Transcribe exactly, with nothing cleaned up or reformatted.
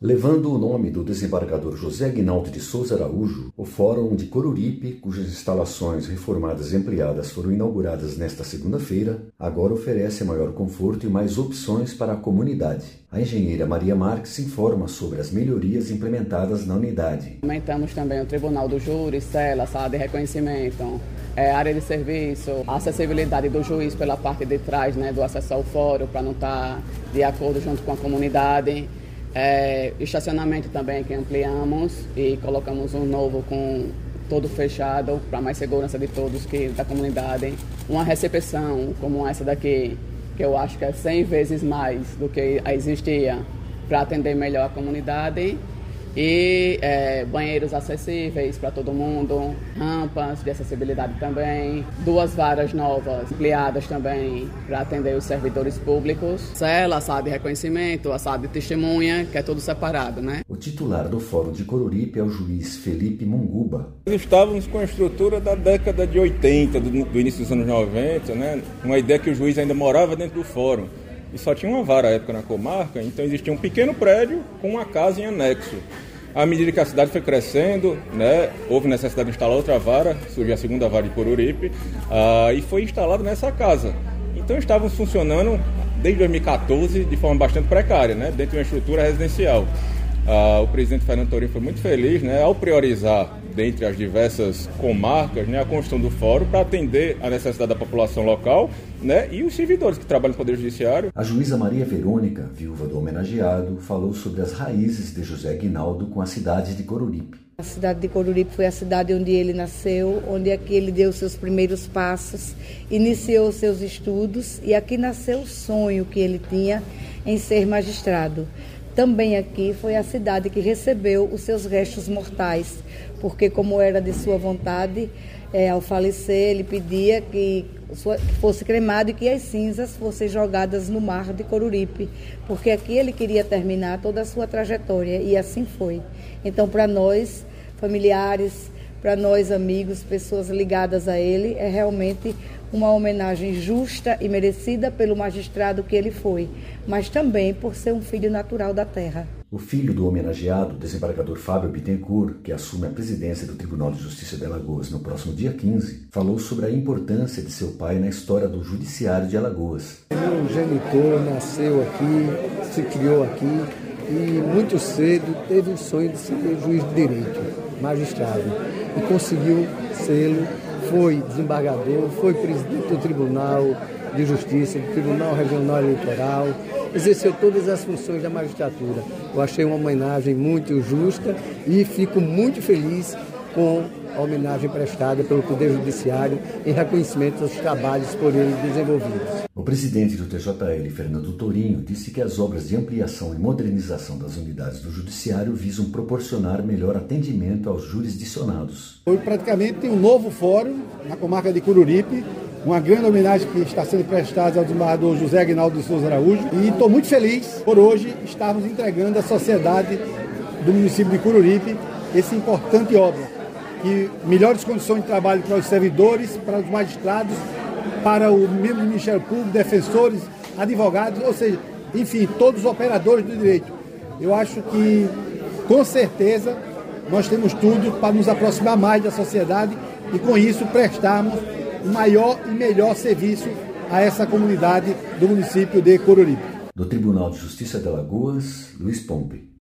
Levando o nome do desembargador José Aguinaldo de Souza Araújo, o Fórum de Coruripe, cujas instalações reformadas e ampliadas foram inauguradas nesta segunda-feira, agora oferece maior conforto e mais opções para a comunidade. A engenheira Maria Marques informa sobre as melhorias implementadas na unidade. Aumentamos também o Tribunal do Júri, cela, sala de reconhecimento, é, área de serviço, a acessibilidade do juiz pela parte de trás, né, do acesso ao fórum, para não estar de acordo junto com a comunidade. É, estacionamento também que ampliamos e colocamos um novo com todo fechado para mais segurança de todos que da comunidade. Uma recepção como essa daqui, que eu acho que é cem vezes mais do que existia para atender melhor a comunidade. E é, banheiros acessíveis para todo mundo, rampas de acessibilidade também, duas varas novas ampliadas também para atender os servidores públicos, cela, a sala de reconhecimento, a sala de testemunha, que é tudo separado, né? O titular do Fórum de Coruripe é o juiz Felipe Munguba. Estávamos com a estrutura da década de oitenta, do, do início dos anos noventa, né? Uma ideia que o juiz ainda morava dentro do fórum. E só tinha uma vara à época na comarca, então existia um pequeno prédio com uma casa em anexo. À medida que a cidade foi crescendo, né, houve necessidade de instalar outra vara, surgiu a segunda vara de Coruripe, uh, e foi instalado nessa casa. Então estávamos funcionando desde dois mil e quatorze de forma bastante precária, né, dentro de uma estrutura residencial. Uh, o presidente Fernando Torino foi muito feliz, né, ao priorizar dentre as diversas comarcas, né, a construção do fórum para atender a necessidade da população local, né, e os servidores que trabalham no Poder Judiciário. A juíza Maria Verônica, viúva do homenageado, falou sobre as raízes de José Aguinaldo com a cidade de Coruripe. A cidade de Coruripe foi a cidade onde ele nasceu, onde aqui ele deu seus primeiros passos, iniciou seus estudos e aqui nasceu o sonho que ele tinha em ser magistrado. Também aqui foi a cidade que recebeu os seus restos mortais, porque como era de sua vontade, é, ao falecer ele pedia que fosse cremado e que as cinzas fossem jogadas no mar de Coruripe, porque aqui ele queria terminar toda a sua trajetória e assim foi. Então, para nós, familiares, para nós amigos, pessoas ligadas a ele, é realmente uma homenagem justa e merecida pelo magistrado que ele foi, mas também por ser um filho natural da terra. O filho do homenageado, desembargador Fábio Bittencourt, que assume a presidência do Tribunal de Justiça de Alagoas no próximo dia quinze, falou sobre a importância de seu pai na história do Judiciário de Alagoas. Meu genitor nasceu aqui, se criou aqui e muito cedo teve o sonho de ser juiz de direito, magistrado, e conseguiu sê-lo. Foi desembargador, foi presidente do Tribunal de Justiça, do Tribunal Regional Eleitoral, exerceu todas as funções da magistratura. Eu achei uma homenagem muito justa e fico muito feliz com a homenagem prestada pelo Poder Judiciário em reconhecimento aos trabalhos por ele desenvolvidos. O presidente do T J L, Fernando Torino, disse que as obras de ampliação e modernização das unidades do Judiciário visam proporcionar melhor atendimento aos jurisdicionados. Hoje praticamente tem um novo fórum na comarca de Coruripe, uma grande homenagem que está sendo prestada ao desembargador José Aguinaldo de Souza Araújo, e estou muito feliz por hoje estarmos entregando à sociedade do município de Coruripe essa importante obra, que melhores condições de trabalho para os servidores, para os magistrados, para o membro do Ministério Público, defensores, advogados, ou seja, enfim, todos os operadores do direito. Eu acho que, com certeza, nós temos tudo para nos aproximar mais da sociedade e, com isso, prestarmos o maior e melhor serviço a essa comunidade do município de Coruripe. Do Tribunal de Justiça de Alagoas, Luiz Pompe.